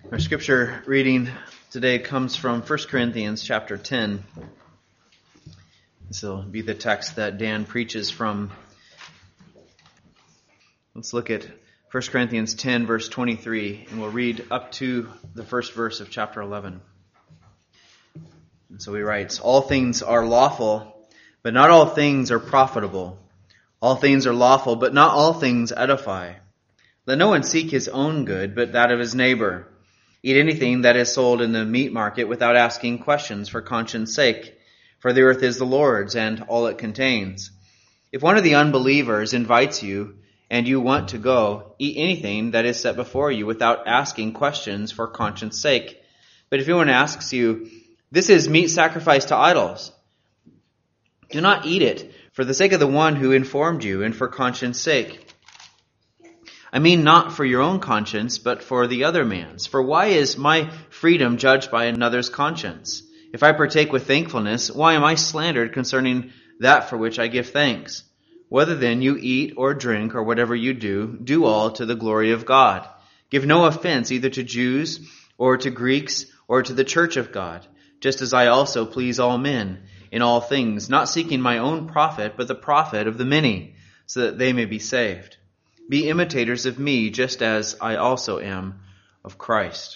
Our scripture reading today comes from 1 Corinthians chapter 10. This will be the text that Dan preaches from. Let's look at 1 Corinthians 10, verse 23, and we'll read up to the first verse of chapter 11. And so he writes, "All things are lawful, but not all things are profitable. All things are lawful, but not all things edify. Let no one seek his own good, but that of his neighbor. Eat anything that is sold in the meat market without asking questions for conscience sake, for the earth is the Lord's and all it contains. If one of the unbelievers invites you and you want to go, eat anything that is set before you without asking questions for conscience sake. But if anyone asks you, 'This is meat sacrificed to idols,' do not eat it for the sake of the one who informed you and for conscience sake. I mean not for your own conscience, but for the other man's. For why is my freedom judged by another's conscience? If I partake with thankfulness, why am I slandered concerning that for which I give thanks? Whether then you eat or drink or whatever you do all to the glory of God. Give no offense either to Jews or to Greeks or to the church of God, just as I also please all men in all things, not seeking my own profit, but the profit of the many, so that they may be saved. Be imitators of me, just as I also am of Christ."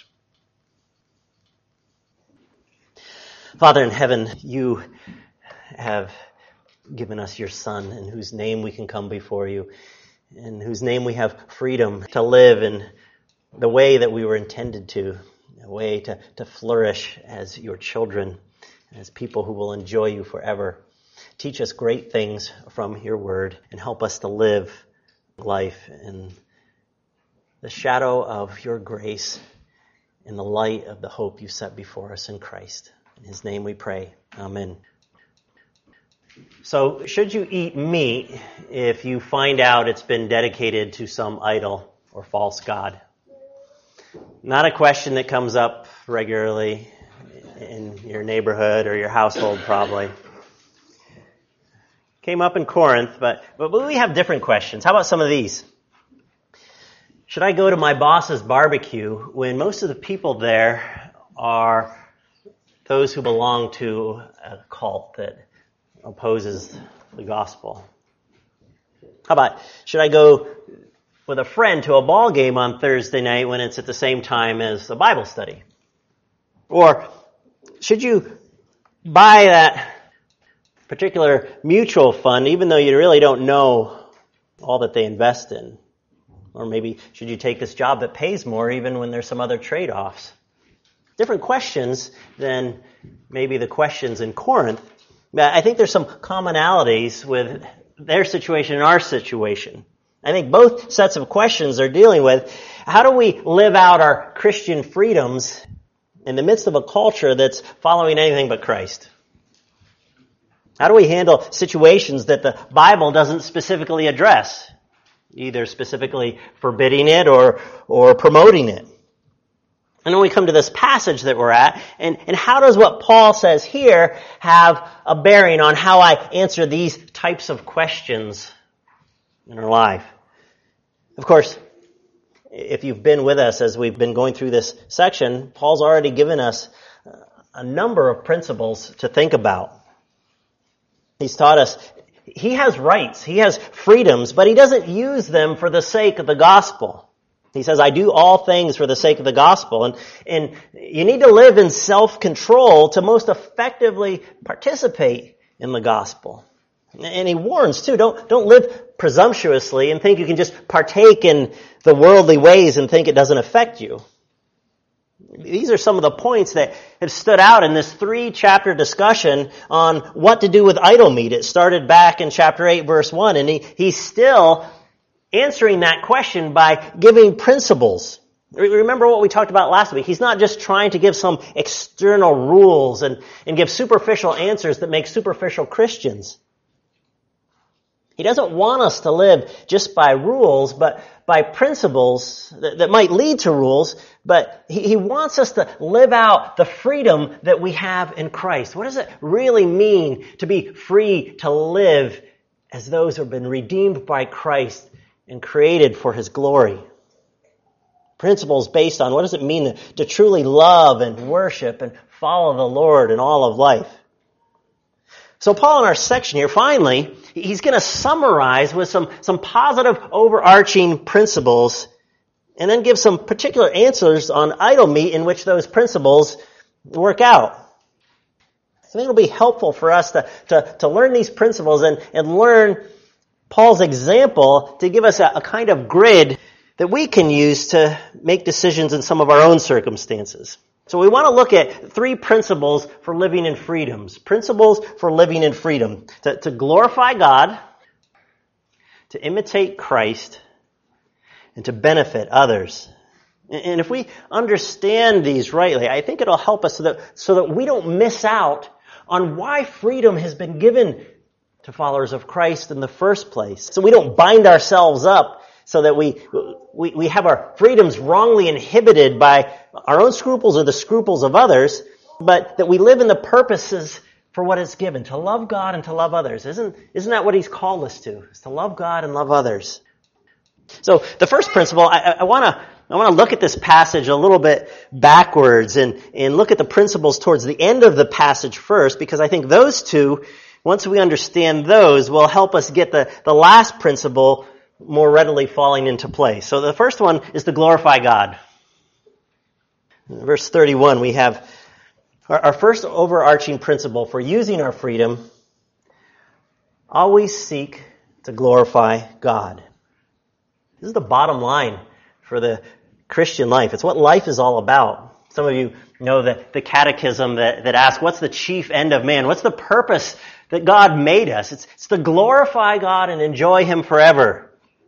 Father in heaven, you have given us your Son, in whose name we can come before you, in whose name we have freedom to live in the way that we were intended to, a way to flourish as your children, as people who will enjoy you forever. Teach us great things from your word and help us to live life in the shadow of your grace, in the light of the hope you set before us in Christ. In his name we pray. Amen. So, should you eat meat if you find out it's been dedicated to some idol or false god? Not a question that comes up regularly in your neighborhood or your household, probably. Came up in Corinth, but we have different questions. How about some of these? Should I go to my boss's barbecue when most of the people there are those who belong to a cult that opposes the gospel? How about, should I go with a friend to a ball game on Thursday night when it's at the same time as a Bible study? Or should you buy that particular mutual fund, even though you really don't know all that they invest in? Or maybe should you take this job that pays more even when there's some other trade-offs? Different questions than maybe the questions in Corinth. I think there's some commonalities with their situation and our situation. I think both sets of questions are dealing with how do we live out our Christian freedoms in the midst of a culture that's following anything but Christ? How do we handle situations that the Bible doesn't specifically address, either specifically forbidding it or promoting it? And then we come to this passage that we're at, and how does what Paul says here have a bearing on how I answer these types of questions in our life? Of course, if you've been with us as we've been going through this section, Paul's already given us a number of principles to think about. He's taught us he has rights, he has freedoms, but he doesn't use them for the sake of the gospel. He says, I do all things for the sake of the gospel. And you need to live in self-control to most effectively participate in the gospel. And he warns too, don't live presumptuously and think you can just partake in the worldly ways and think it doesn't affect you. These are some of the points that have stood out in this 3-chapter discussion on what to do with idol meat. It started back in chapter 8, verse 1, and he's still answering that question by giving principles. Remember what we talked about last week. He's not just trying to give some external rules and give superficial answers that make superficial Christians. He doesn't want us to live just by rules, but by principles that might lead to rules, but he wants us to live out the freedom that we have in Christ. What does it really mean to be free to live as those who have been redeemed by Christ and created for his glory? Principles based on what does it mean to truly love and worship and follow the Lord in all of life. So Paul in our section here, finally, he's going to summarize with some positive overarching principles and then give some particular answers on idol meat in which those principles work out. I think it'll be helpful for us to learn these principles and learn Paul's example to give us a kind of grid that we can use to make decisions in some of our own circumstances. So we want to look at 3 principles for living in freedoms. Principles for living in freedom. To glorify God, to imitate Christ, and to benefit others. And if we understand these rightly, I think it'll help us so that we don't miss out on why freedom has been given to followers of Christ in the first place. So we don't bind ourselves up so that we have our freedoms wrongly inhibited by our own scruples or the scruples of others, but that we live in the purposes for what is given, to love God and to love others. Isn't that what he's called us to? Is to love God and love others. So the first principle, I want to look at this passage a little bit backwards and look at the principles towards the end of the passage first, because I think those two, once we understand those, will help us get the last principle more readily falling into place. So the first one is to glorify God. In verse 31, we have our first overarching principle for using our freedom: always seek to glorify God. This is the bottom line for the Christian life. It's what life is all about. Some of you know the catechism that asks, what's the chief end of man? What's the purpose that God made us? It's to glorify God and enjoy Him forever.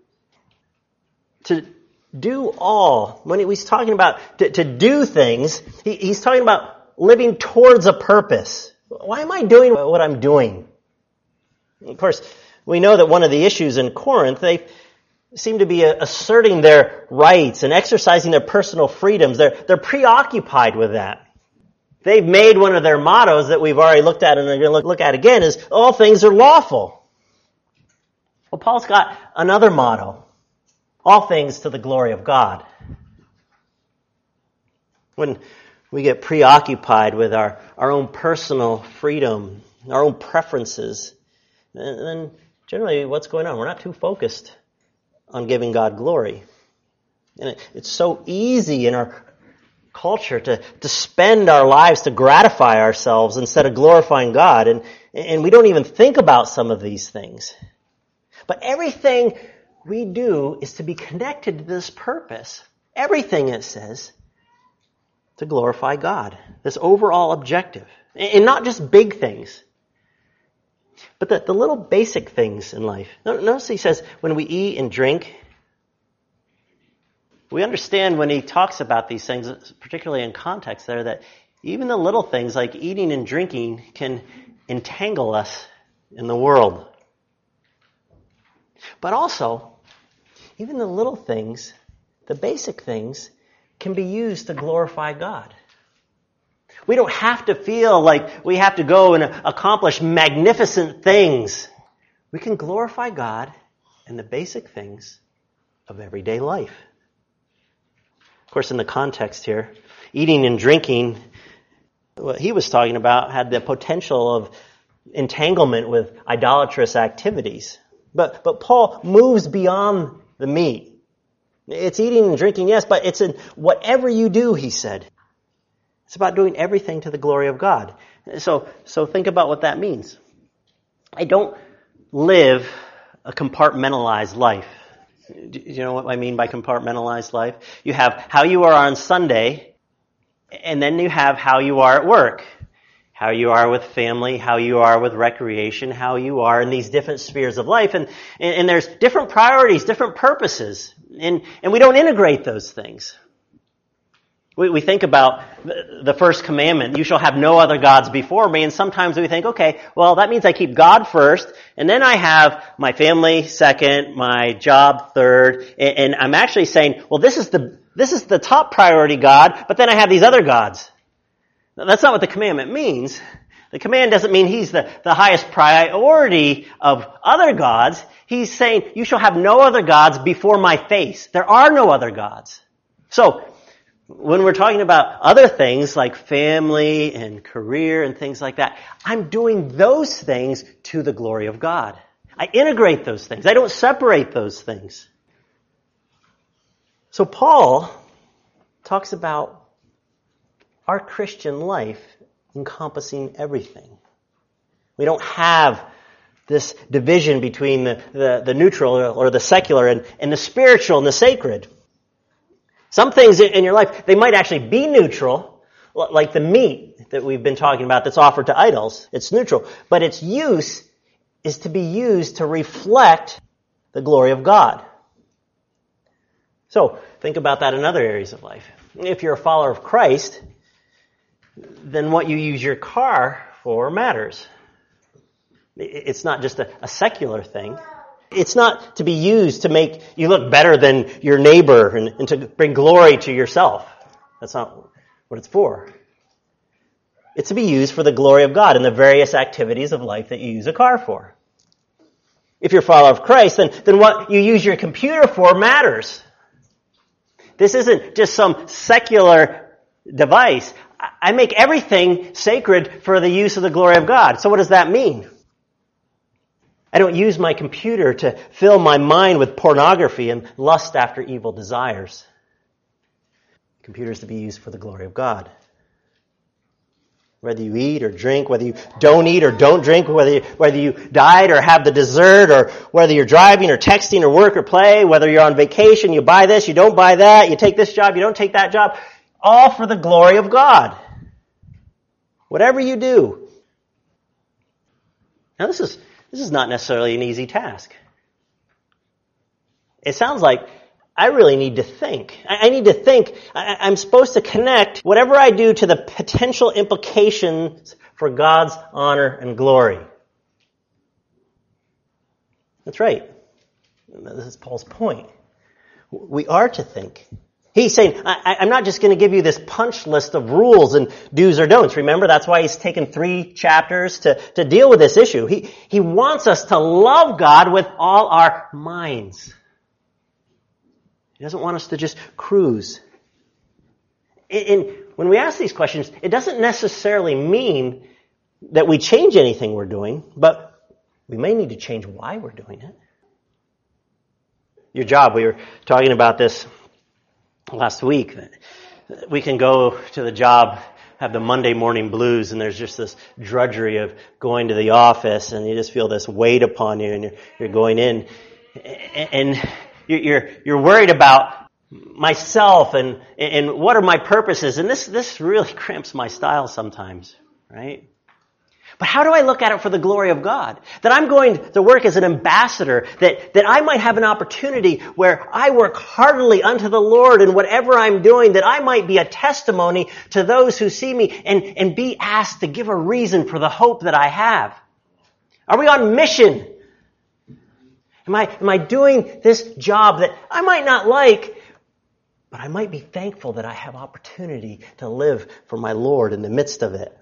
To do all. When he's talking about to do things, he's talking about living towards a purpose. Why am I doing what I'm doing? Of course, we know that one of the issues in Corinth, they seem to be asserting their rights and exercising their personal freedoms. They're preoccupied with that. They've made one of their mottos that we've already looked at and are going to look at again is, all things are lawful. Well, Paul's got another motto. All things to the glory of God. When we get preoccupied with our own personal freedom, our own preferences, then generally what's going on? We're not too focused on giving God glory. And it's so easy in our culture to spend our lives to gratify ourselves instead of glorifying God. And we don't even think about some of these things. But everything we do is to be connected to this purpose. Everything, it says, to glorify God. This overall objective. And not just big things, but the little basic things in life. Notice he says, when we eat and drink, we understand when he talks about these things, particularly in context there, that even the little things like eating and drinking can entangle us in the world. But also, even the little things, the basic things, can be used to glorify God. We don't have to feel like we have to go and accomplish magnificent things. We can glorify God in the basic things of everyday life. Of course, in the context here, eating and drinking, what he was talking about had the potential of entanglement with idolatrous activities. But Paul moves beyond the meat. It's eating and drinking, yes, but it's in whatever you do, he said. It's about doing everything to the glory of God. So think about what that means. I don't live a compartmentalized life. Do you know what I mean by compartmentalized life? You have how you are on Sunday, and then you have how you are at work. How you are with family, how you are with recreation, how you are in these different spheres of life. And there's different priorities, different purposes. And we don't integrate those things. We think about the first commandment, you shall have no other gods before me. And sometimes we think, okay, well, that means I keep God first, and then I have my family second, my job third. And I'm actually saying, well, this is the top priority God, but then I have these other gods. That's not what the commandment means. The command doesn't mean he's the highest priority of other gods. He's saying, you shall have no other gods before my face. There are no other gods. So, when we're talking about other things like family and career and things like that, I'm doing those things to the glory of God. I integrate those things. I don't separate those things. So Paul talks about our Christian life encompassing everything. We don't have this division between the neutral or the secular and the spiritual and the sacred. Some things in your life, they might actually be neutral, like the meat that we've been talking about that's offered to idols. It's neutral. But its use is to be used to reflect the glory of God. So, think about that in other areas of life. If you're a follower of Christ, then what you use your car for matters. It's not just a secular thing. It's not to be used to make you look better than your neighbor and to bring glory to yourself. That's not what it's for. It's to be used for the glory of God in the various activities of life that you use a car for. If you're a follower of Christ, then what you use your computer for matters. This isn't just some secular device. I make everything sacred for the use of the glory of God. So what does that mean? I don't use my computer to fill my mind with pornography and lust after evil desires. The computer is to be used for the glory of God. Whether you eat or drink, whether you don't eat or don't drink, whether you diet or have the dessert, or whether you're driving or texting or work or play, whether you're on vacation, you buy this, you don't buy that, you take this job, you don't take that job, all for the glory of God. Whatever you do. Now this is not necessarily an easy task. It sounds like I really need to think. I need to think. I'm supposed to connect whatever I do to the potential implications for God's honor and glory. That's right. This is Paul's point. We are to think. He's saying, I'm not just going to give you this punch list of rules and do's or don'ts. Remember, that's why he's taken 3 chapters to deal with this issue. He wants us to love God with all our minds. He doesn't want us to just cruise. And when we ask these questions, it doesn't necessarily mean that we change anything we're doing, but we may need to change why we're doing it. Your job, we were talking about this last week. We can go to the job, have the Monday morning blues, and there's just this drudgery of going to the office, and you just feel this weight upon you, and you're going in, and you're worried about myself and what are my purposes, and this really cramps my style sometimes, right? But how do I look at it for the glory of God? That I'm going to work as an ambassador, that I might have an opportunity where I work heartily unto the Lord in whatever I'm doing, that I might be a testimony to those who see me and be asked to give a reason for the hope that I have. Are we on mission? Am I doing this job that I might not like, but I might be thankful that I have opportunity to live for my Lord in the midst of it?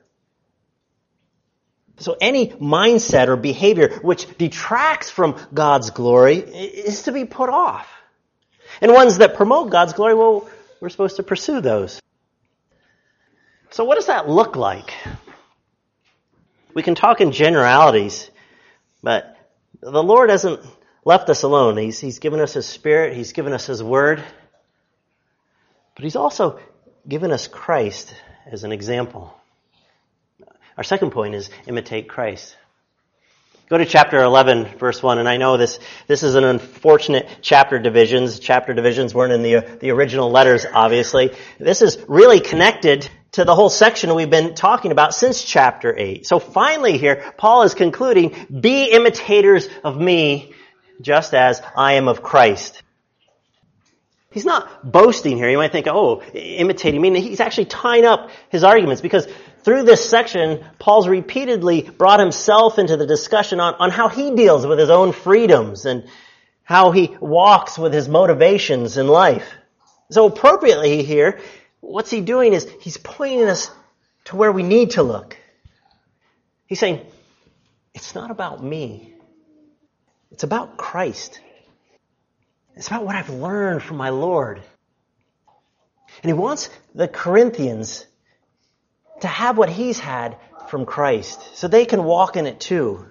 So any mindset or behavior which detracts from God's glory is to be put off. And ones that promote God's glory, well, we're supposed to pursue those. So what does that look like? We can talk in generalities, but the Lord hasn't left us alone. He's given us His Spirit. He's given us His Word. But He's also given us Christ as an example. Our second point is imitate Christ. Go to chapter 11, verse 1, and I know this is an unfortunate chapter divisions. Chapter divisions weren't in the original letters, obviously. This is really connected to the whole section we've been talking about since chapter 8. So finally here, Paul is concluding, be imitators of me, just as I am of Christ. He's not boasting here. You might think, imitating me. He's actually tying up his arguments, because through this section, Paul's repeatedly brought himself into the discussion on how he deals with his own freedoms and how he walks with his motivations in life. So appropriately here, what's he doing is he's pointing us to where we need to look. He's saying, it's not about me. It's about Christ. It's about what I've learned from my Lord. And he wants the Corinthians to have what he's had from Christ, so they can walk in it too.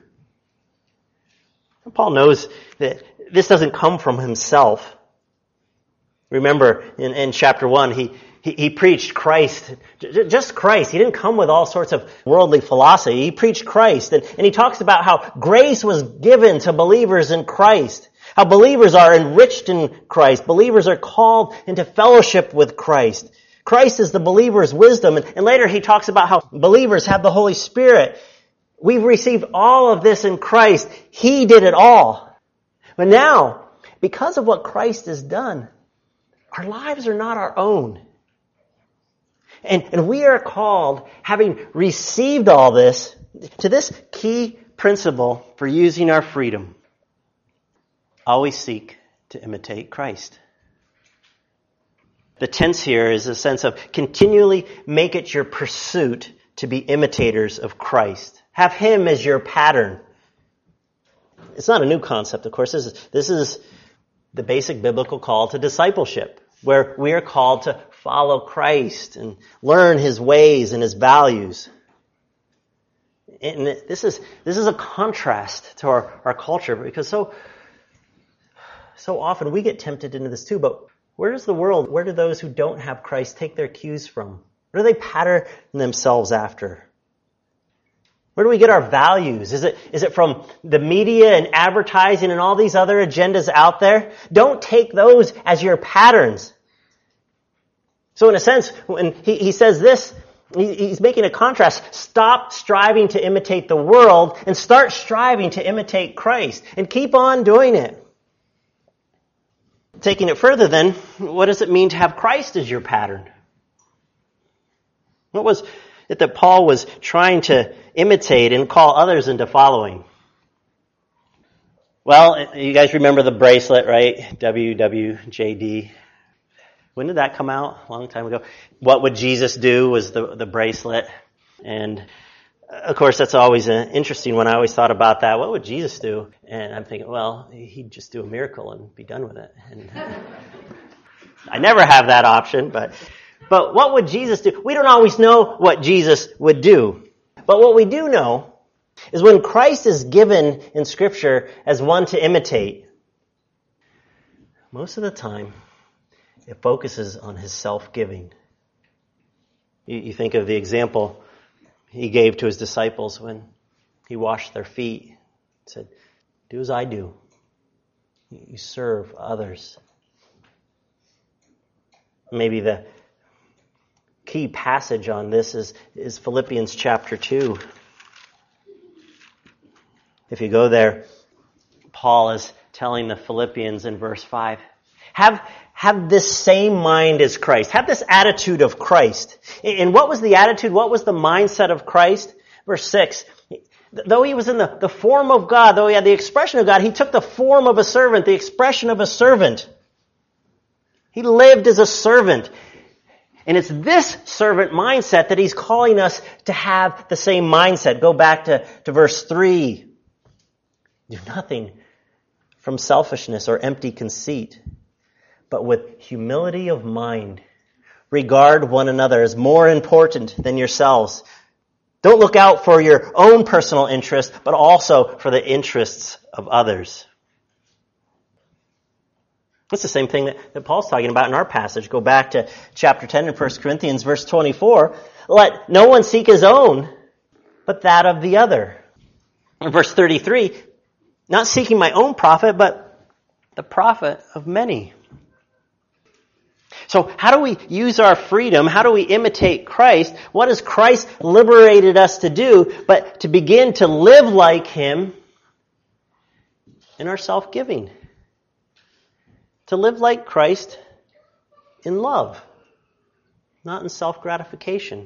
Paul knows that this doesn't come from himself. Remember, in chapter 1, he preached Christ, just Christ. He didn't come with all sorts of worldly philosophy. He preached Christ, and he talks about how grace was given to believers in Christ, how believers are enriched in Christ, believers are called into fellowship with Christ. Christ is the believer's wisdom, and later he talks about how believers have the Holy Spirit. We've received all of this in Christ. He did it all. But now, because of what Christ has done, our lives are not our own. And we are called, having received all this, to this key principle for using our freedom. Always seek to imitate Christ. The tense here is a sense of continually make it your pursuit to be imitators of Christ. Have Him as your pattern. It's not a new concept, of course. This is the basic biblical call to discipleship, where we are called to follow Christ and learn His ways and His values. And this is a contrast to our culture, because so often we get tempted into this too. But where does the world, where do those who don't have Christ take their cues from? What do they pattern themselves after? Where do we get our values? Is it from the media and advertising and all these other agendas out there? Don't take those as your patterns. So in a sense, when he says this, he's making a contrast. Stop striving to imitate the world and start striving to imitate Christ. And keep on doing it. Taking it further then, what does it mean to have Christ as your pattern? What was it that Paul was trying to imitate and call others into following? Well, you guys remember the bracelet, right? WWJD. When did that come out? A long time ago. What would Jesus do was the bracelet. And of course, that's always an interesting one. I always thought about that. What would Jesus do? And I'm thinking, well, he'd just do a miracle and be done with it. And I never have that option, but what would Jesus do? We don't always know what Jesus would do. But what we do know is when Christ is given in Scripture as one to imitate, most of the time, it focuses on His self-giving. You think of the example He gave to His disciples when He washed their feet. He said, do as I do. You serve others. Maybe the key passage on this is Philippians chapter 2. If you go there, Paul is telling the Philippians in verse 5, have this same mind as Christ. Have this attitude of Christ. And what was the attitude? What was the mindset of Christ? Verse 6, though He was in the form of God, though He had the expression of God, He took the form of a servant, the expression of a servant. He lived as a servant. And it's this servant mindset that He's calling us to have the same mindset. Go back to verse 3. Do nothing from selfishness or empty conceit, but with humility of mind, regard one another as more important than yourselves. Don't look out for your own personal interest, but also for the interests of others. That's the same thing that Paul's talking about in our passage. Go back to chapter 10 in 1 Corinthians, verse 24. Let no one seek his own, but that of the other. In verse 33, not seeking my own profit, but the profit of many. So how do we use our freedom? How do we imitate Christ? What has Christ liberated us to do but to begin to live like Him in our self-giving? To live like Christ in love, not in self-gratification. Do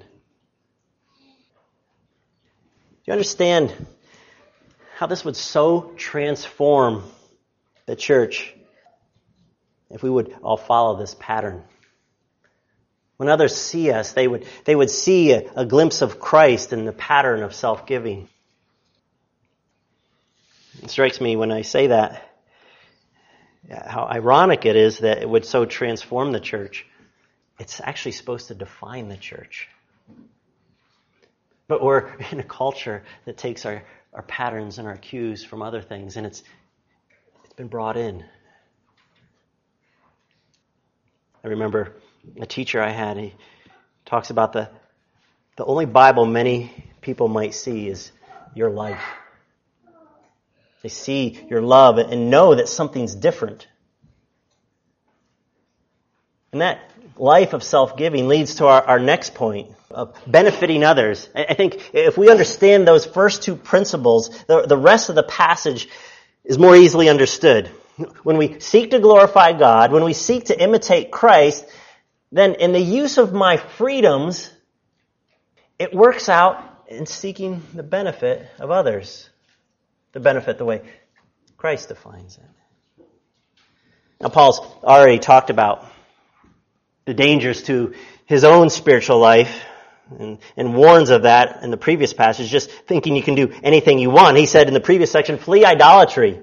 you understand how this would so transform the church if we would all follow this pattern? When others see us, they would see a glimpse of Christ in the pattern of self-giving. It strikes me when I say that, how ironic it is that it would so transform the church. it's actually supposed to define the church. But we're in a culture that takes our patterns and our cues from other things, and it's been brought in. I remember a teacher I had, he talks about the only Bible many people might see is your life. They see your love and know that something's different. And that life of self-giving leads to our next point of benefiting others. I think if we understand those first two principles, the rest of the passage is more easily understood. When we seek to glorify God, when we seek to imitate Christ, then in the use of my freedoms, it works out in seeking the benefit of others. The benefit the way Christ defines it. Now, Paul's already talked about the dangers to his own spiritual life and warns of that in the previous passage, just thinking you can do anything you want. He said in the previous section, flee idolatry.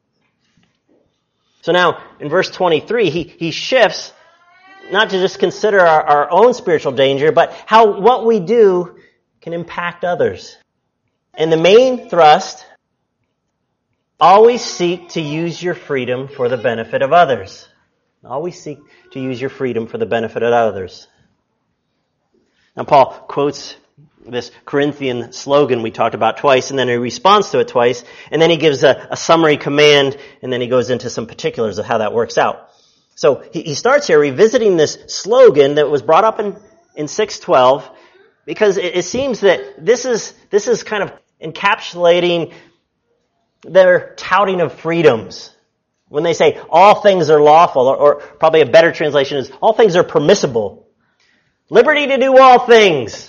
So now, in verse 23, he shifts not to just consider our own spiritual danger, but how what we do can impact others. And the main thrust, always seek to use your freedom for the benefit of others. Always seek to use your freedom for the benefit of others. Now Paul quotes this Corinthian slogan we talked about twice, and then he responds to it twice, and then he gives a summary command, and then he goes into some particulars of how that works out. So he starts here revisiting this slogan that was brought up in 6:12, because it seems that this is kind of encapsulating their touting of freedoms. When they say all things are lawful, or probably a better translation is all things are permissible. Liberty to do all things.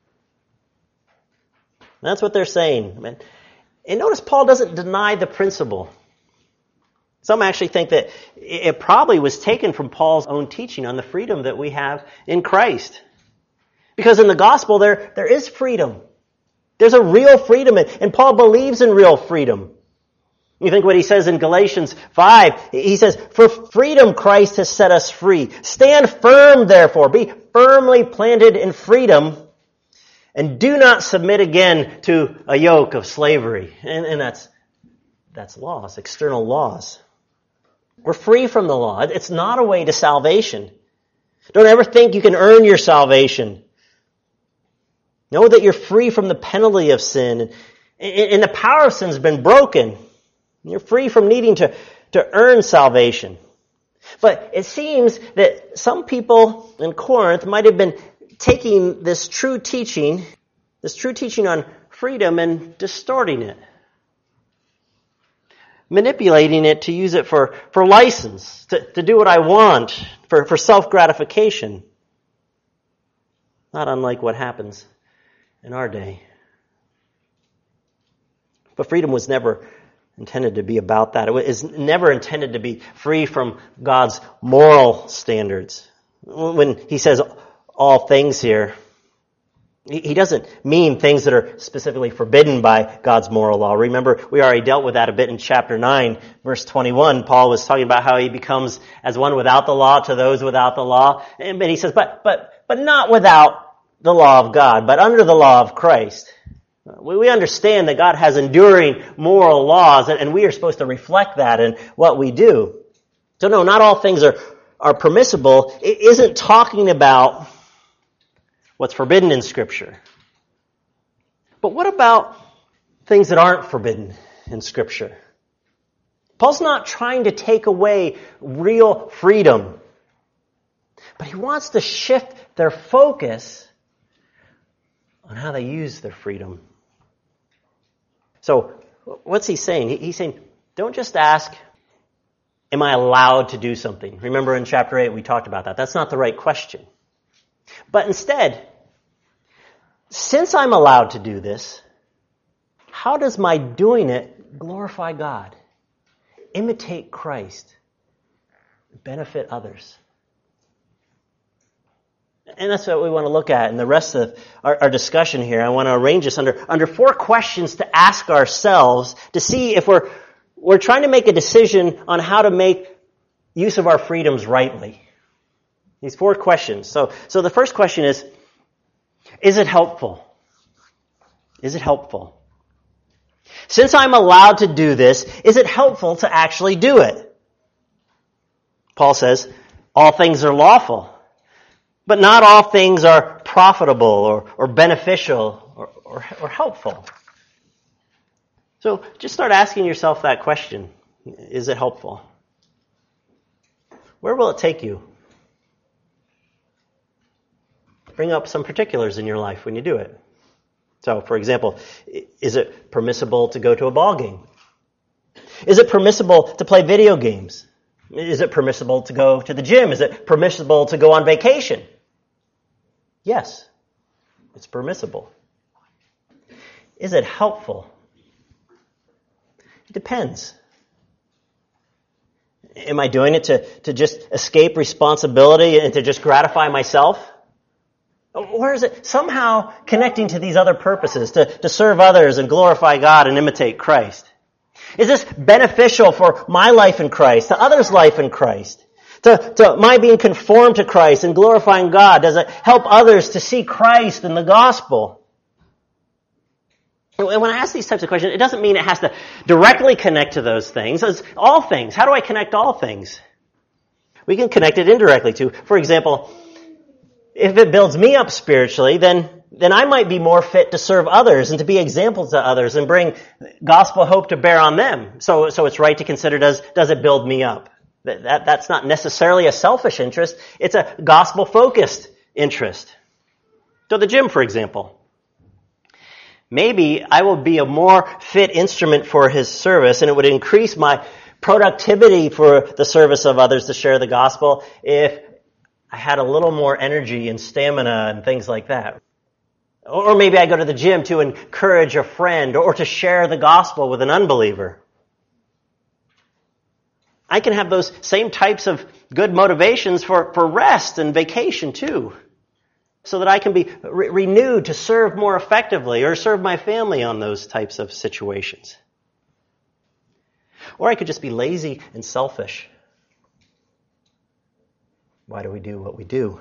That's what they're saying. And notice Paul doesn't deny the principle. Some actually think that it probably was taken from Paul's own teaching on the freedom that we have in Christ. Because in the gospel there is freedom. There's a real freedom, and Paul believes in real freedom. You think what he says in Galatians 5, he says, for freedom Christ has set us free. Stand firm, therefore. Be firmly planted in freedom, and do not submit again to a yoke of slavery. And that's laws, external laws. We're free from the law. It's not a way to salvation. Don't ever think you can earn your salvation. Know that you're free from the penalty of sin, and the power of sin has been broken. You're free from needing to earn salvation. But it seems that some people in Corinth might have been taking this true teaching on freedom and distorting it. Manipulating it to use it for license, to do what I want, for self-gratification. Not unlike what happens in our day. But freedom was never intended to be about that. It was never intended to be free from God's moral standards. When he says all things here, he doesn't mean things that are specifically forbidden by God's moral law. Remember, we already dealt with that a bit in chapter 9, verse 21. Paul was talking about how he becomes as one without the law to those without the law. And he says, but not without the law of God, but under the law of Christ. We understand that God has enduring moral laws, and we are supposed to reflect that in what we do. So no, not all things are permissible. It isn't talking about what's forbidden in Scripture. But what about things that aren't forbidden in Scripture? Paul's not trying to take away real freedom, but he wants to shift their focus on how they use their freedom. So, what's he saying? He's saying, don't just ask, am I allowed to do something? Remember in chapter 8 we talked about that. That's not the right question. But instead, since I'm allowed to do this, how does my doing it glorify God, imitate Christ, benefit others? And that's what we want to look at in the rest of our discussion here. I want to arrange this under 4 questions to ask ourselves to see if we're trying to make a decision on how to make use of our freedoms rightly. These 4 questions. So the first question is it helpful? Is it helpful? Since I'm allowed to do this, is it helpful to actually do it? Paul says, all things are lawful, but not all things are profitable or beneficial or helpful. So just start asking yourself that question. Is it helpful? Where will it take you? Bring up some particulars in your life when you do it. So, for example, is it permissible to go to a ball game? Is it permissible to play video games? Is it permissible to go to the gym? Is it permissible to go on vacation? Yes, it's permissible. Is it helpful? It depends. Am I doing it to just escape responsibility and to just gratify myself? Or is it somehow connecting to these other purposes, to serve others and glorify God and imitate Christ? Is this beneficial for my life in Christ, to others' life in Christ? To my being conformed to Christ and glorifying God? Does it help others to see Christ in the gospel? And when I ask these types of questions, it doesn't mean it has to directly connect to those things. It's all things. How do I connect all things? We can connect it indirectly too. For example, if it builds me up spiritually, then I might be more fit to serve others and to be examples to others and bring gospel hope to bear on them. So it's right to consider, does it build me up? That's not necessarily a selfish interest. It's a gospel-focused interest. So the gym, for example. Maybe I will be a more fit instrument for his service, and it would increase my productivity for the service of others to share the gospel if I had a little more energy and stamina and things like that. Or maybe I go to the gym to encourage a friend or to share the gospel with an unbeliever. I can have those same types of good motivations for rest and vacation too, so that I can be renewed to serve more effectively or serve my family on those types of situations. Or I could just be lazy and selfish. Why do we do what we do?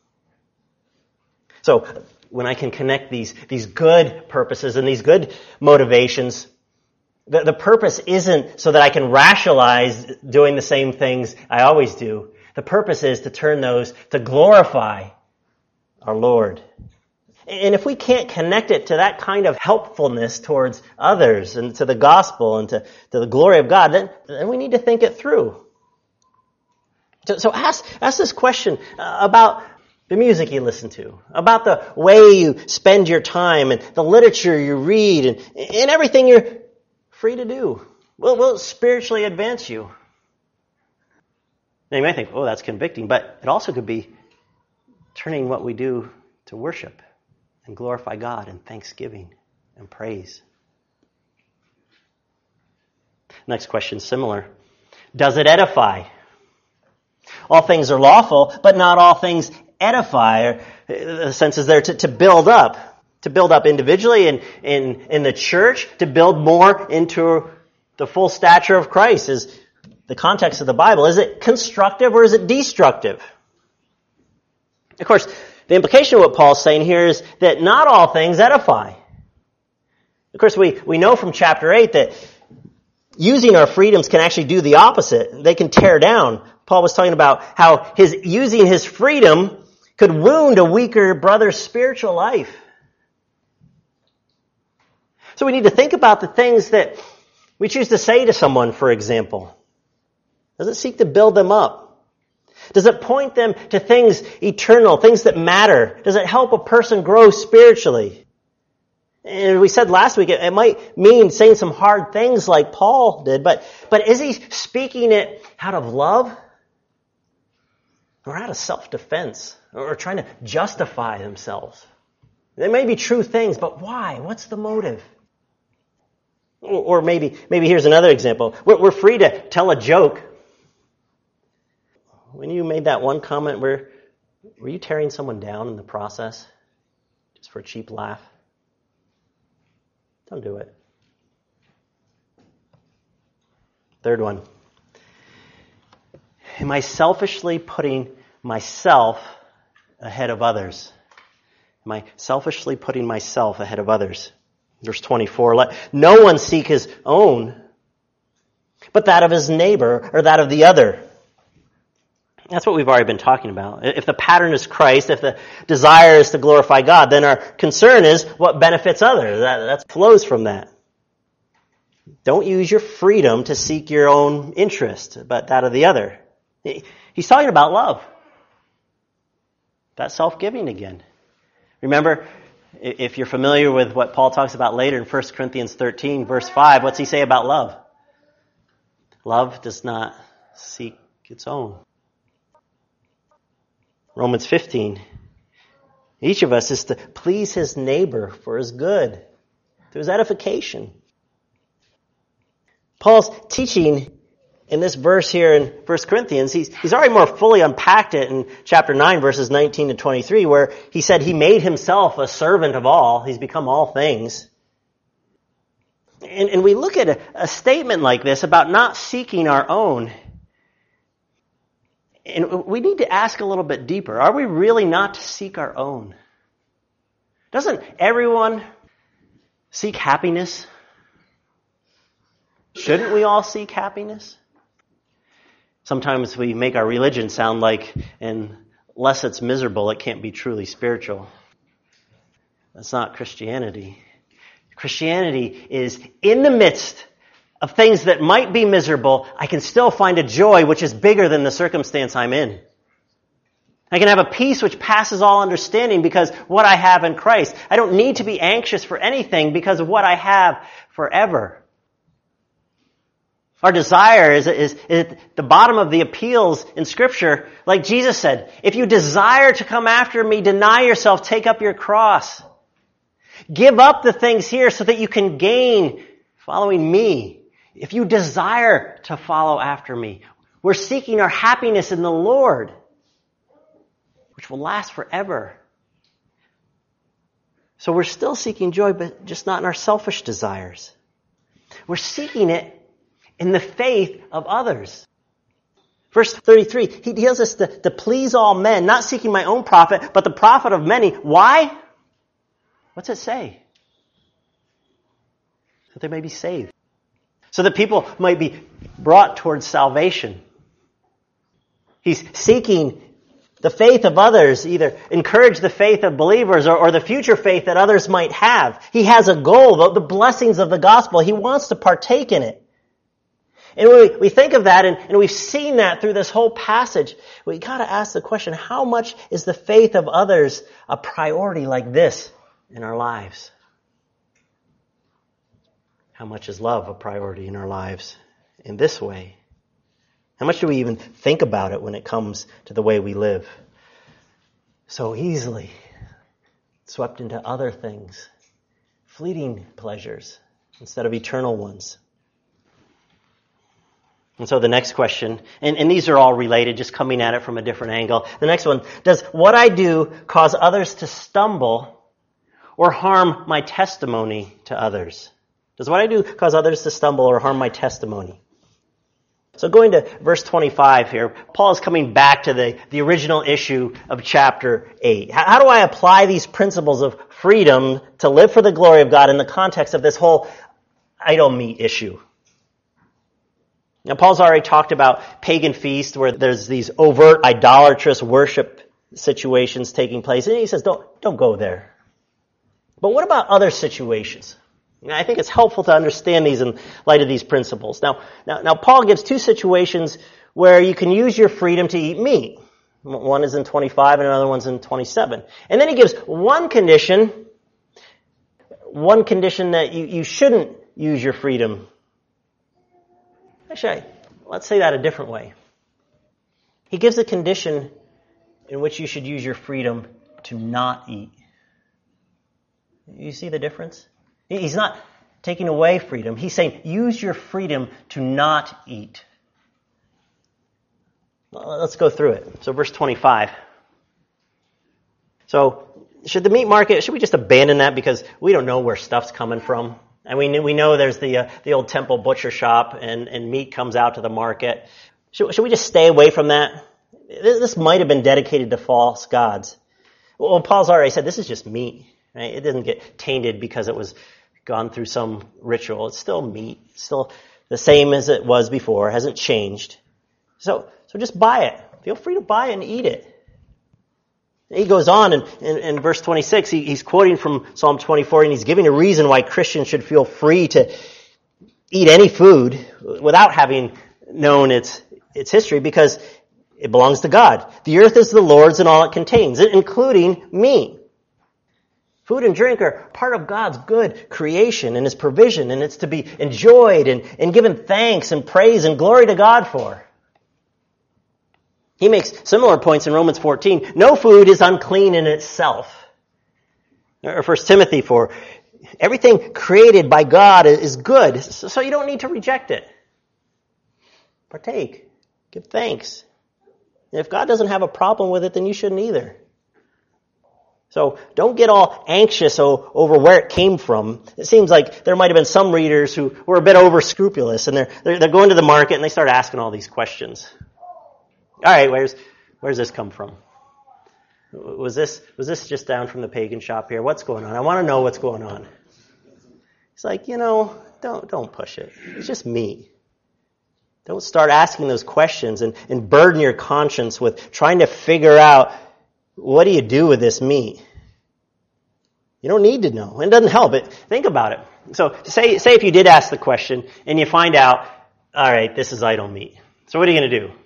So when I can connect these good purposes and these good motivations, the purpose isn't so that I can rationalize doing the same things I always do. The purpose is to turn those to glorify our Lord. And if we can't connect it to that kind of helpfulness towards others and to the gospel and to the glory of God, then we need to think it through. So ask this question about the music you listen to, about the way you spend your time and the literature you read and everything you're free to do. Will it spiritually advance you? Now you might think, oh, that's convicting, but it also could be turning what we do to worship and glorify God in thanksgiving and praise. Next question, similar. Does it edify? All things are lawful, but not all things edify. The sense is there to build up individually and in the church, to build more into the full stature of Christ. Is the context of the Bible, is it constructive or is it destructive? Of course, the implication of what Paul's saying here is that not all things edify. Of course, we know from chapter 8 that using our freedoms can actually do the opposite. They can tear down. Paul was talking about how using his freedom could wound a weaker brother's spiritual life. So we need to think about the things that we choose to say to someone, for example. Does it seek to build them up? Does it point them to things eternal, things that matter? Does it help a person grow spiritually? And we said last week, it might mean saying some hard things like Paul did, but is he speaking it out of love? Or out of self-defense? Or trying to justify themselves? They may be true things, but why? What's the motive? Or maybe here's another example. We're free to tell a joke. When you made that one comment, were you tearing someone down in the process? Just for a cheap laugh? Don't do it. Third one. Am I selfishly putting myself ahead of others? Am I selfishly putting myself ahead of others? Verse 24, let no one seek his own, but that of his neighbor or that of the other. That's what we've already been talking about. If the pattern is Christ, if the desire is to glorify God, then our concern is what benefits others. That flows from that. Don't use your freedom to seek your own interest, but that of the other. He's talking about love. That's self-giving again. Remember, if you're familiar with what Paul talks about later in 1 Corinthians 13, verse 5, what's he say about love? Love does not seek its own. Romans 15, each of us is to please his neighbor for his good, through his edification. Paul's teaching in this verse here in 1 Corinthians, he's already more fully unpacked it in chapter 9, verses 19 to 23, where he said he made himself a servant of all. He's become all things. And we look at a statement like this about not seeking our own, and we need to ask a little bit deeper. Are we really not to seek our own? Doesn't everyone seek happiness? Shouldn't we all seek happiness? Sometimes we make our religion sound like, unless it's miserable, it can't be truly spiritual. That's not Christianity. Christianity is in the midst of things that might be miserable, I can still find a joy which is bigger than the circumstance I'm in. I can have a peace which passes all understanding because what I have in Christ. I don't need to be anxious for anything because of what I have forever. Our desire is at the bottom of the appeals in Scripture. Like Jesus said, if you desire to come after me, deny yourself, take up your cross. Give up the things here so that you can gain following me. If you desire to follow after me, we're seeking our happiness in the Lord, which will last forever. So we're still seeking joy, but just not in our selfish desires. We're seeking it in the faith of others. Verse 33, he tells us to please all men, not seeking my own profit, but the profit of many. Why? What's it say? That they may be saved. So that people might be brought towards salvation. He's seeking the faith of others, either encourage the faith of believers or the future faith that others might have. He has a goal, the blessings of the gospel. He wants to partake in it. And when we think of that, and we've seen that through this whole passage, we got to ask the question, how much is the faith of others a priority like this in our lives? How much is love a priority in our lives in this way? How much do we even think about it when it comes to the way we live? So easily swept into other things, fleeting pleasures instead of eternal ones. And so the next question, and these are all related, just coming at it from a different angle. The next one, does what I do cause others to stumble or harm my testimony to others? Does what I do cause others to stumble or harm my testimony? So going to verse 25 here, Paul is coming back to the original issue of chapter 8. How do I apply these principles of freedom to live for the glory of God in the context of this whole idol meat issue? Now, Paul's already talked about pagan feasts where there's these overt idolatrous worship situations taking place. And he says, don't go there. But what about other situations? I think it's helpful to understand these in light of these principles. Now, Paul gives two situations where you can use your freedom to eat meat. One is in 25 and another one's in 27. And then he gives one condition that you shouldn't use your freedom. Actually, let's say that a different way. He gives a condition in which you should use your freedom to not eat. You see the difference? He's not taking away freedom. He's saying, use your freedom to not eat. Let's go through it. So verse 25. So, should the meat market, should we just abandon that because we don't know where stuff's coming from? And we know there's the old temple butcher shop and meat comes out to the market. Should we just stay away from that? This might have been dedicated to false gods. Well, Paul's already said this is just meat. Right? It didn't get tainted because it was gone through some ritual. It's still meat. It's still the same as it was before. It hasn't changed. So just buy it. Feel free to buy it and eat it. He goes on in verse 26, he's quoting from Psalm 24, and he's giving a reason why Christians should feel free to eat any food without having known its history, because it belongs to God. The earth is the Lord's and all it contains, including me. Food and drink are part of God's good creation and His provision, and it's to be enjoyed and given thanks and praise and glory to God for. He makes similar points in Romans 14. No food is unclean in itself. Or 1 Timothy 4. Everything created by God is good, so you don't need to reject it. Partake. Give thanks. And if God doesn't have a problem with it, then you shouldn't either. So don't get all anxious over where it came from. It seems like there might have been some readers who were a bit over scrupulous, and they're going to the market and they start asking all these questions. All right, where's this come from? Was this just down from the pagan shop here? What's going on? I want to know what's going on. It's like, don't push it. It's just meat. Don't start asking those questions and burden your conscience with trying to figure out, what do you do with this meat? You don't need to know. It doesn't help. Think about it. So say if you did ask the question and you find out, all right, this is idol meat. So what are you going to do?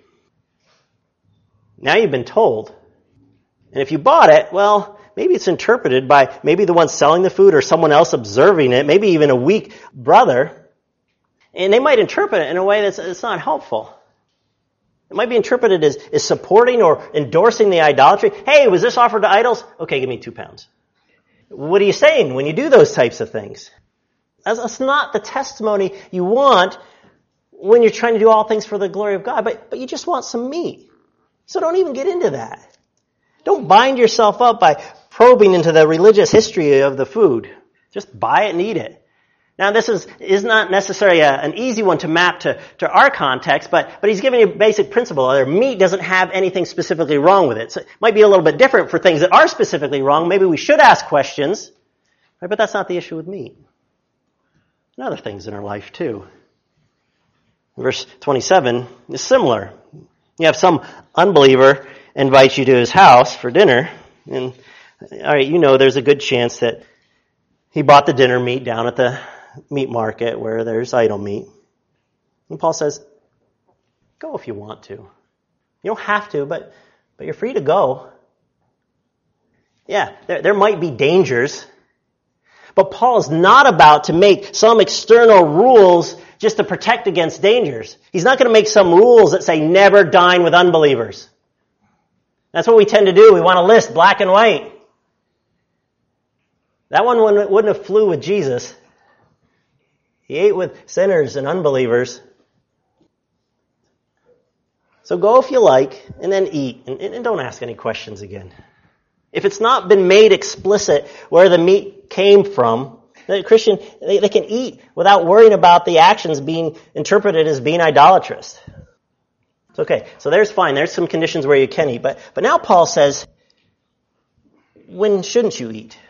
Now you've been told. And if you bought it, well, maybe it's interpreted by maybe the one selling the food or someone else observing it, maybe even a weak brother. And they might interpret it in a way that's not helpful. It might be interpreted as supporting or endorsing the idolatry. Hey, was this offered to idols? Okay, give me 2 pounds. What are you saying when you do those types of things? That's not the testimony you want when you're trying to do all things for the glory of God, but you just want some meat. So don't even get into that. Don't bind yourself up by probing into the religious history of the food. Just buy it and eat it. Now this is not necessarily an easy one to map to our context, but he's giving you a basic principle. Meat doesn't have anything specifically wrong with it. So it might be a little bit different for things that are specifically wrong. Maybe we should ask questions, right? But that's not the issue with meat. And other things in our life too. Verse 27 is similar. You have some unbeliever invite you to his house for dinner, and all right, there's a good chance that he bought the dinner meat down at the meat market where there's idol meat. And Paul says, go if you want to. You don't have to, but you're free to go. Yeah, there might be dangers, but Paul is not about to make some external rules just to protect against dangers. He's not going to make some rules that say never dine with unbelievers. That's what we tend to do. We want a list, black and white. That one wouldn't have flew with Jesus. He ate with sinners and unbelievers. So go if you like, and then eat. And don't ask any questions again. If it's not been made explicit where the meat came from, the Christian, they can eat without worrying about the actions being interpreted as being idolatrous. It's okay. So there's fine. There's some conditions where you can eat. But now Paul says, when shouldn't you eat?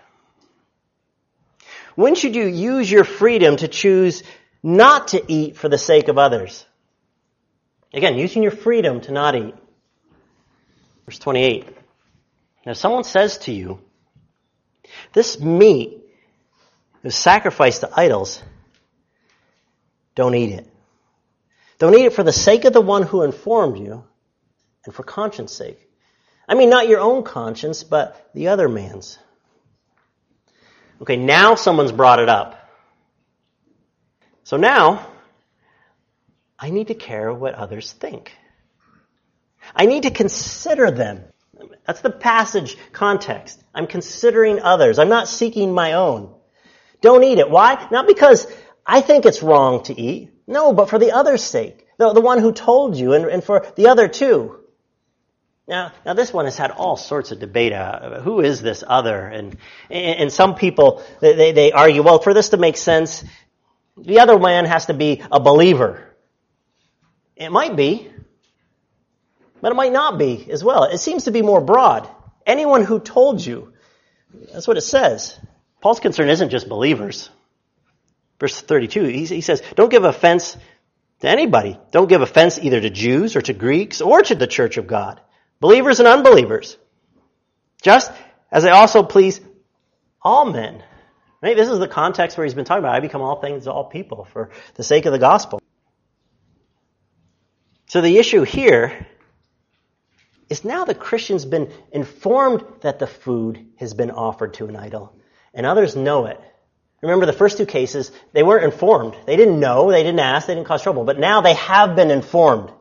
When should you use your freedom to choose not to eat for the sake of others? Again, using your freedom to not eat. Verse 28. Now, if someone says to you, this meat is sacrificed to idols, don't eat it. Don't eat it for the sake of the one who informed you and for conscience sake. I mean, not your own conscience, but the other man's. Okay, now someone's brought it up. So now, I need to care what others think. I need to consider them. That's the passage context. I'm considering others. I'm not seeking my own. Don't eat it. Why? Not because I think it's wrong to eat. No, but for the other's sake. The one who told you and for the other too. Now this one has had all sorts of debate. Who is this other? And some people, they argue, well, for this to make sense, the other man has to be a believer. It might be. But it might not be as well. It seems to be more broad. Anyone who told you. That's what it says. Paul's concern isn't just believers. Verse 32, he says, don't give offense to anybody. Don't give offense either to Jews or to Greeks or to the church of God. Believers and unbelievers. Just as they also please all men. Right? This is the context where he's been talking about, I become all things to all people for the sake of the gospel. So the issue here is now the Christian's been informed that the food has been offered to an idol, and others know it. Remember the first two cases, they weren't informed. They didn't know, they didn't ask, they didn't cause trouble, but now they have been informed.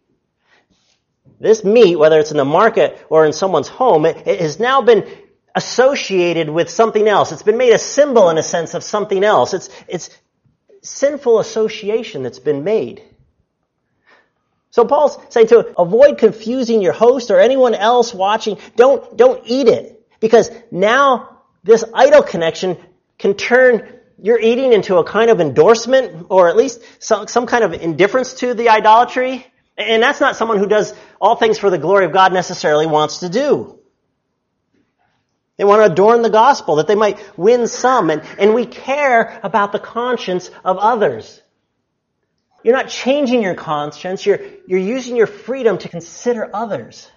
This meat, whether it's in the market or in someone's home, it has now been associated with something else. It's been made a symbol in a sense of something else. It's sinful association that's been made. So Paul's saying to avoid confusing your host or anyone else watching, don't eat it. Because now this idol connection can turn your eating into a kind of endorsement or at least some kind of indifference to the idolatry. And that's not someone who does all things for the glory of God necessarily wants to do. They want to adorn the gospel, that they might win some. And we care about the conscience of others. You're not changing your conscience. You're using your freedom to consider others.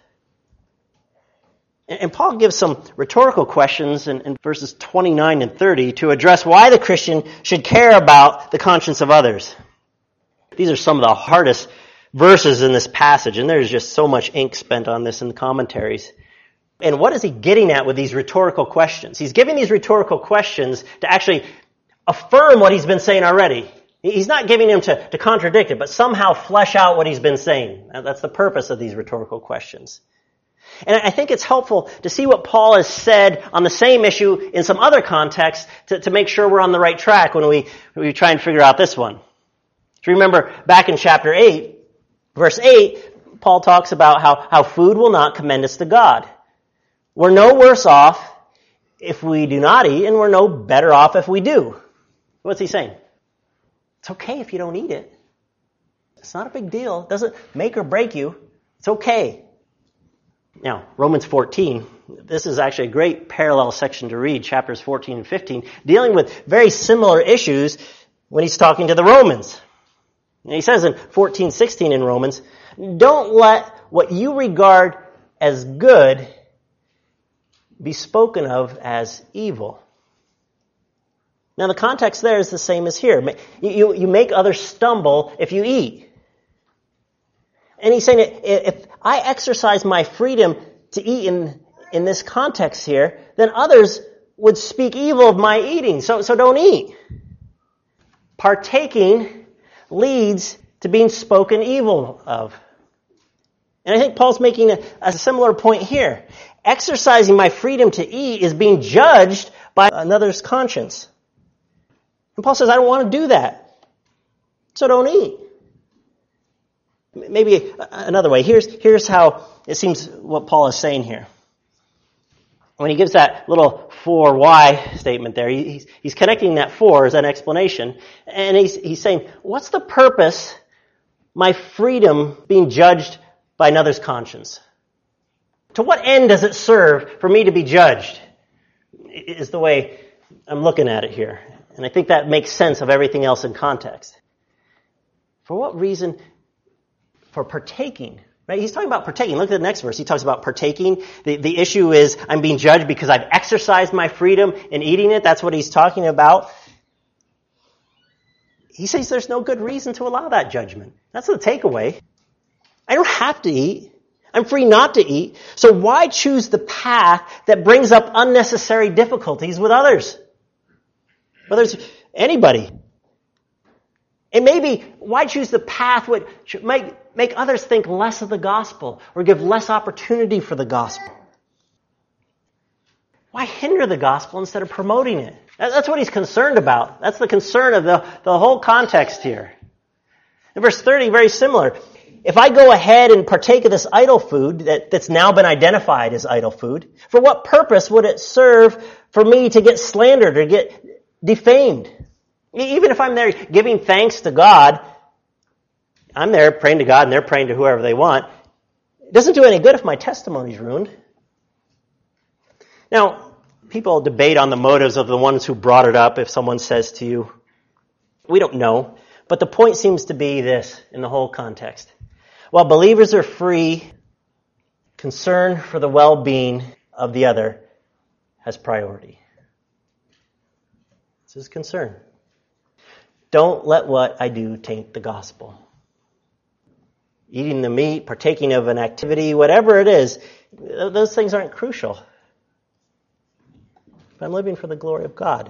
And Paul gives some rhetorical questions in verses 29 and 30 to address why the Christian should care about the conscience of others. These are some of the hardest verses in this passage, and there's just so much ink spent on this in the commentaries. And what is he getting at with these rhetorical questions? He's giving these rhetorical questions to actually affirm what he's been saying already. He's not giving him to contradict it, but somehow flesh out what he's been saying. That's the purpose of these rhetorical questions. And I think it's helpful to see what Paul has said on the same issue in some other contexts to make sure we're on the right track when we try and figure out this one. If you remember back in chapter 8, verse 8, Paul talks about how food will not commend us to God. We're no worse off if we do not eat, and we're no better off if we do. What's he saying? It's okay if you don't eat it. It's not a big deal. It doesn't make or break you. It's okay. Now, Romans 14, this is actually a great parallel section to read, chapters 14 and 15, dealing with very similar issues when he's talking to the Romans. And he says in 14:16 in Romans, don't let what you regard as good be spoken of as evil. Now the context there is the same as here. You make others stumble if you eat. And he's saying, if I exercise my freedom to eat in this context here, then others would speak evil of my eating. So don't eat. Partaking leads to being spoken evil of. And I think Paul's making a similar point here. Exercising my freedom to eat is being judged by another's conscience. And Paul says, I don't want to do that. So don't eat. Maybe another way. Here's how it seems what Paul is saying here. When he gives that little for why statement there, he's connecting that for as an explanation. And he's saying, what's the purpose my freedom being judged by another's conscience? To what end does it serve for me to be judged? Is the way I'm looking at it here. And I think that makes sense of everything else in context. For what reason? For partaking. Right? He's talking about partaking. Look at the next verse. He talks about partaking. The issue is I'm being judged because I've exercised my freedom in eating it. That's what he's talking about. He says there's no good reason to allow that judgment. That's the takeaway. I don't have to eat. I'm free not to eat. So why choose the path that brings up unnecessary difficulties with others? Whether it's anybody. And maybe why choose the path which make others think less of the gospel or give less opportunity for the gospel? Why hinder the gospel instead of promoting it? That's what he's concerned about. That's the concern of the whole context here. In verse 30, very similar. If I go ahead and partake of this idol food that's now been identified as idol food, for what purpose would it serve for me to get slandered or get defamed? Even if I'm there giving thanks to God, I'm there praying to God and they're praying to whoever they want. It doesn't do any good if my testimony's ruined. Now, people debate on the motives of the ones who brought it up. If someone says to you, we don't know. But the point seems to be this in the whole context. While believers are free, concern for the well-being of the other has priority. This is concern. Don't let what I do taint the gospel. Eating the meat, partaking of an activity, whatever it is, those things aren't crucial. But I'm living for the glory of God.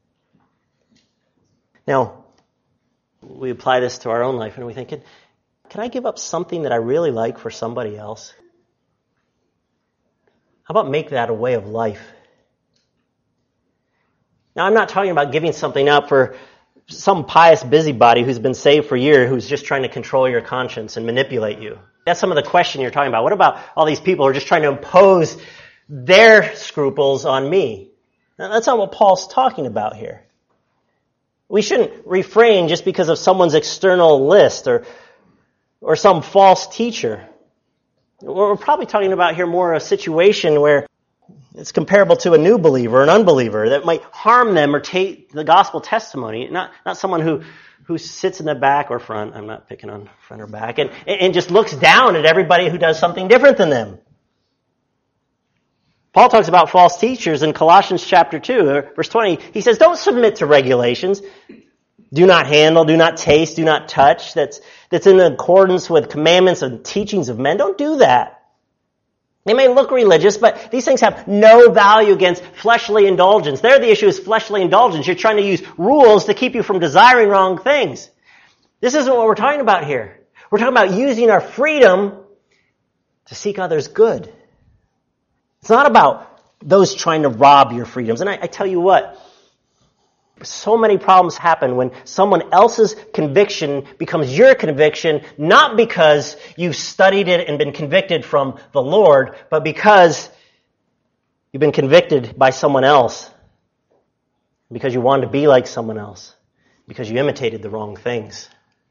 Now, we apply this to our own life and we think, can I give up something that I really like for somebody else? How about make that a way of life? Now, I'm not talking about giving something up for some pious busybody who's been saved for years who's just trying to control your conscience and manipulate you. That's some of the question you're talking about. What about all these people who are just trying to impose their scruples on me? Now, that's not what Paul's talking about here. We shouldn't refrain just because of someone's external list or some false teacher. We're probably talking about here more a situation where it's comparable to a new believer, an unbeliever, that might harm them or take the gospel testimony. Not someone who sits in the back or front, I'm not picking on front or back, and just looks down at everybody who does something different than them. Paul talks about false teachers in Colossians chapter 2, verse 20. He says, don't submit to regulations. Do not handle, do not taste, do not touch. That's in accordance with commandments and teachings of men. Don't do that. They may look religious, but these things have no value against fleshly indulgence. There the issue is fleshly indulgence. You're trying to use rules to keep you from desiring wrong things. This isn't what we're talking about here. We're talking about using our freedom to seek others' good. It's not about those trying to rob your freedoms. And I tell you what, so many problems happen when someone else's conviction becomes your conviction, not because you've studied it and been convicted from the Lord, but because you've been convicted by someone else, because you wanted to be like someone else, because you imitated the wrong things.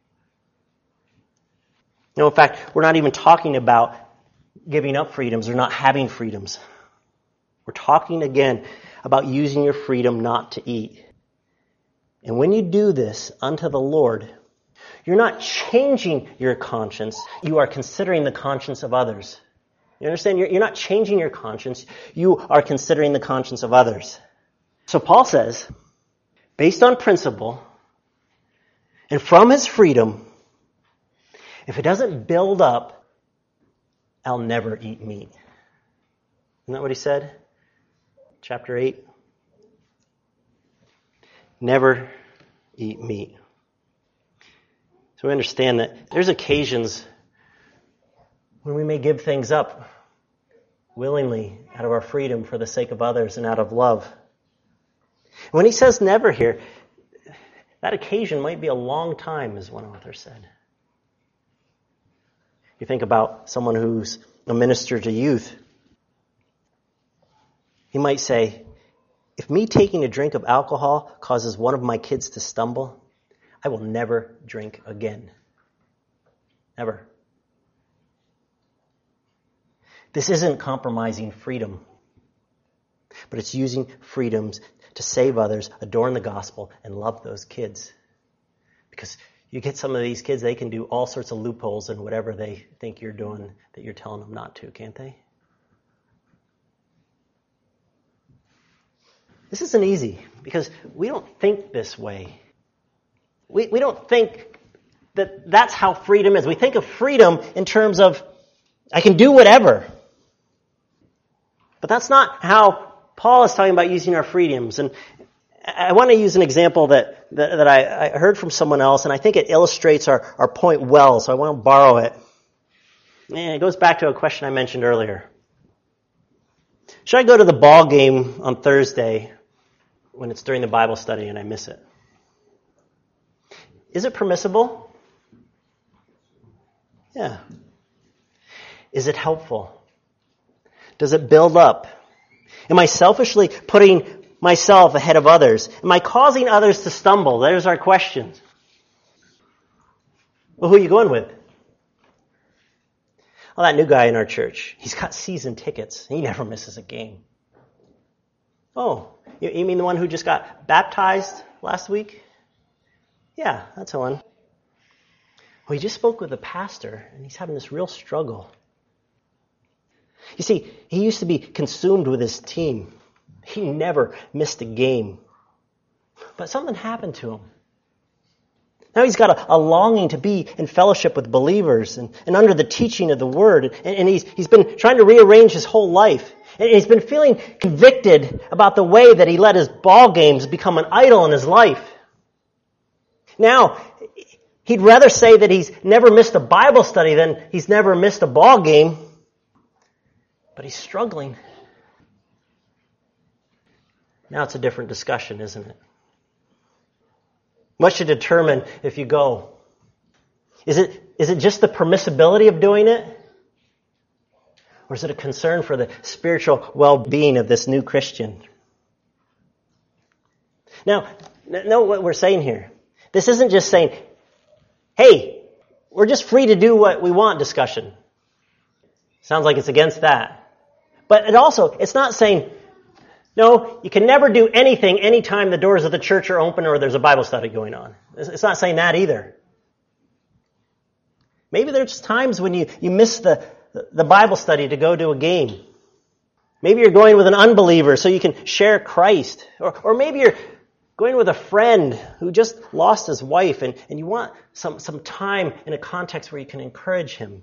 No, in fact, we're not even talking about giving up freedoms or not having freedoms. We're talking again about using your freedom not to eat. And when you do this unto the Lord, you're not changing your conscience. You are considering the conscience of others. You understand? You're not changing your conscience. You are considering the conscience of others. So Paul says, based on principle and from his freedom, if it doesn't build up, I'll never eat meat. Isn't that what he said? Chapter 8. Never eat meat. So we understand that there's occasions when we may give things up willingly out of our freedom for the sake of others and out of love. When he says never here, that occasion might be a long time, as one author said. You think about someone who's a minister to youth. He might say, if me taking a drink of alcohol causes one of my kids to stumble, I will never drink again. Never. This isn't compromising freedom, but it's using freedoms to save others, adorn the gospel, and love those kids. Because you get some of these kids, they can do all sorts of loopholes in whatever they think you're doing that you're telling them not to, can't they? This isn't easy because we don't think this way. We don't think that that's how freedom is. We think of freedom in terms of, I can do whatever. But that's not how Paul is talking about using our freedoms. And I want to use an example that I heard from someone else, and I think it illustrates our point well, so I want to borrow it. And it goes back to a question I mentioned earlier. Should I go to the ball game on Thursday when it's during the Bible study and I miss it? Is it permissible? Yeah. Is it helpful? Does it build up? Am I selfishly putting myself ahead of others? Am I causing others to stumble? There's our question. Well, who are you going with? Oh, that new guy in our church, he's got season tickets. He never misses a game. Oh, you mean the one who just got baptized last week? Yeah, that's the one. Well, he just spoke with the pastor, and he's having this real struggle. You see, he used to be consumed with his team. He never missed a game. But something happened to him. Now he's got a longing to be in fellowship with believers and under the teaching of the Word. And he's been trying to rearrange his whole life. And he's been feeling convicted about the way that he let his ball games become an idol in his life. Now, he'd rather say that he's never missed a Bible study than he's never missed a ball game. But he's struggling. Now it's a different discussion, isn't it? What should determine if you go? Is it just the permissibility of doing it? Or is it a concern for the spiritual well-being of this new Christian? Now, know what we're saying here. This isn't just saying, hey, we're just free to do what we want discussion. Sounds like it's against that. But it's not saying, no, you can never do anything anytime the doors of the church are open or there's a Bible study going on. It's not saying that either. Maybe there's times when you miss the Bible study to go to a game. Maybe you're going with an unbeliever so you can share Christ. Or maybe you're going with a friend who just lost his wife and you want some time in a context where you can encourage him.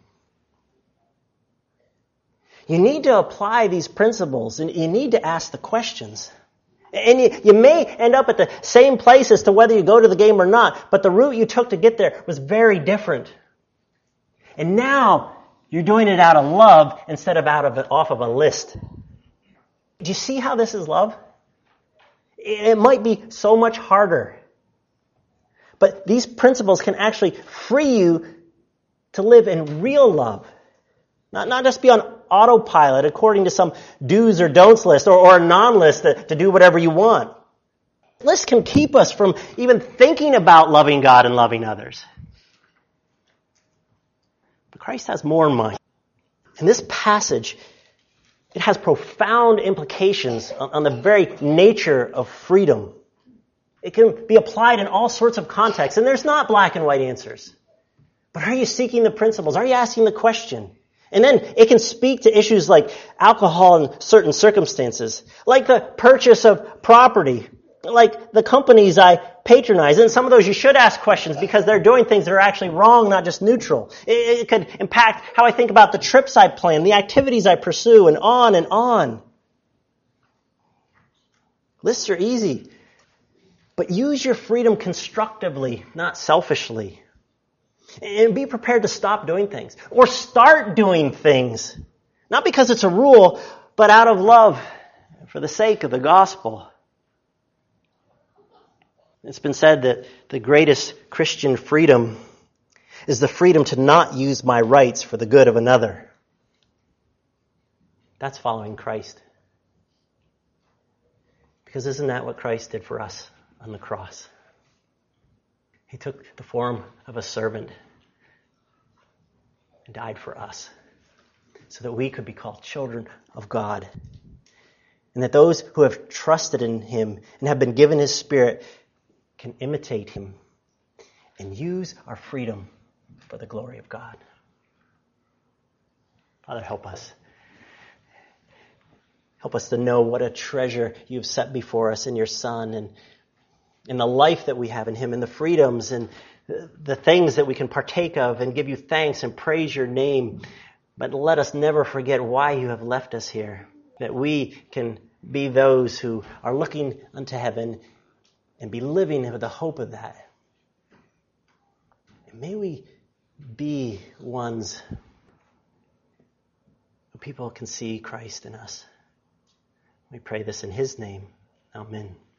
You need to apply these principles and you need to ask the questions. And you may end up at the same place as to whether you go to the game or not, but the route you took to get there was very different. And now you're doing it out of love instead of off of a list. Do you see how this is love? It might be so much harder. But these principles can actually free you to live in real love. Not just be on autopilot according to some do's or don'ts list or a non-list to do whatever you want. Lists can keep us from even thinking about loving God and loving others. But Christ has more in mind. And this passage, it has profound implications on the very nature of freedom. It can be applied in all sorts of contexts, and there's not black and white answers. But are you seeking the principles? Are you asking the question? And then it can speak to issues like alcohol in certain circumstances, like the purchase of property, like the companies I patronize. And some of those you should ask questions because they're doing things that are actually wrong, not just neutral. It could impact how I think about the trips I plan, the activities I pursue, and on and on. Lists are easy, but use your freedom constructively, not selfishly. And be prepared to stop doing things or start doing things. Not because it's a rule, but out of love for the sake of the gospel. It's been said that the greatest Christian freedom is the freedom to not use my rights for the good of another. That's following Christ. Because isn't that what Christ did for us on the cross? He took the form of a servant and died for us so that we could be called children of God. And that those who have trusted in him and have been given his Spirit can imitate him and use our freedom for the glory of God. Father, help us. Help us to know what a treasure you've set before us in your Son and in the life that we have in him and the freedoms and the things that we can partake of and give you thanks and praise your name. But let us never forget why you have left us here, that we can be those who are looking unto heaven and be living with the hope of that. And may we be ones who people can see Christ in us. We pray this in his name. Amen.